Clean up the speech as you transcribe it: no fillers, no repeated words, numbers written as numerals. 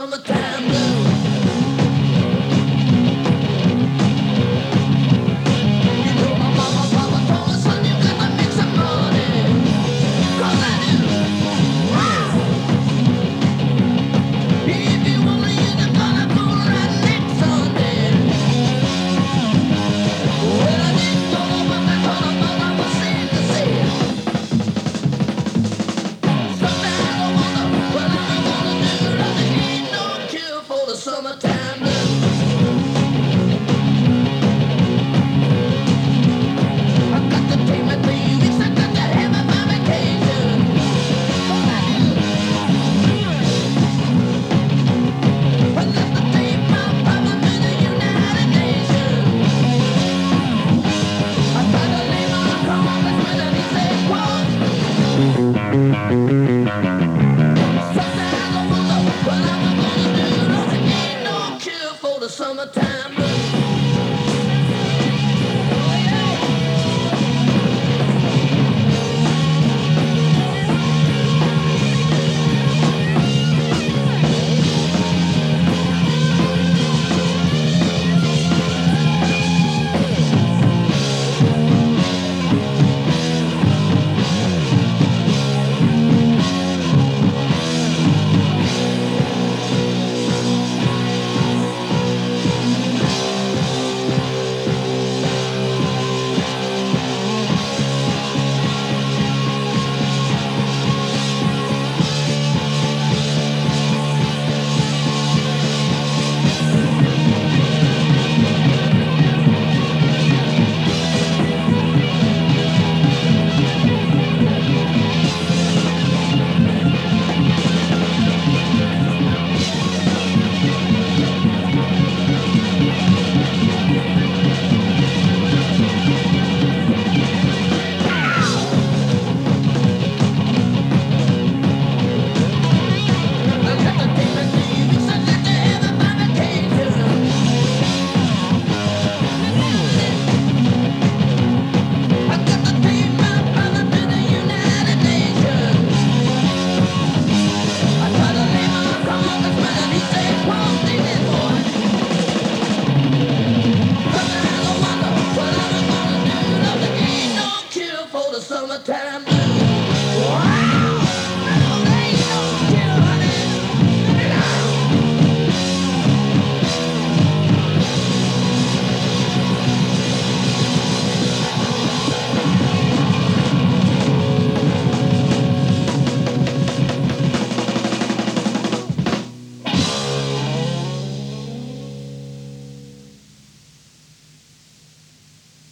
summertime blues. You know my mama, papa told us, son, you got to make some money. 'Cause I do. If you wanna use the dollar for right next Sunday. Well, I didn't know what I thought about, I was sad to say. Sometimes I wonder what I'm gonna do. There ain't no cure for the summertime blues. I got to take my 3 weeks, I got to have my vacation. 'Cause I do. I got to take my problem to the United Nations. I try to lay my congressman and he said, quote, sometimes I wonder what I'm gonna do. There ain't no cure for the summertime blues. Oh yeah. I got to take my 3 weeks, I got to have my vacation. I got to take my brother to the United Nations. I try to lay my congressman and he said, quote, take this boy. Sometimes I wonder what I'm gonna do. There ain't no cure for the summertime blues.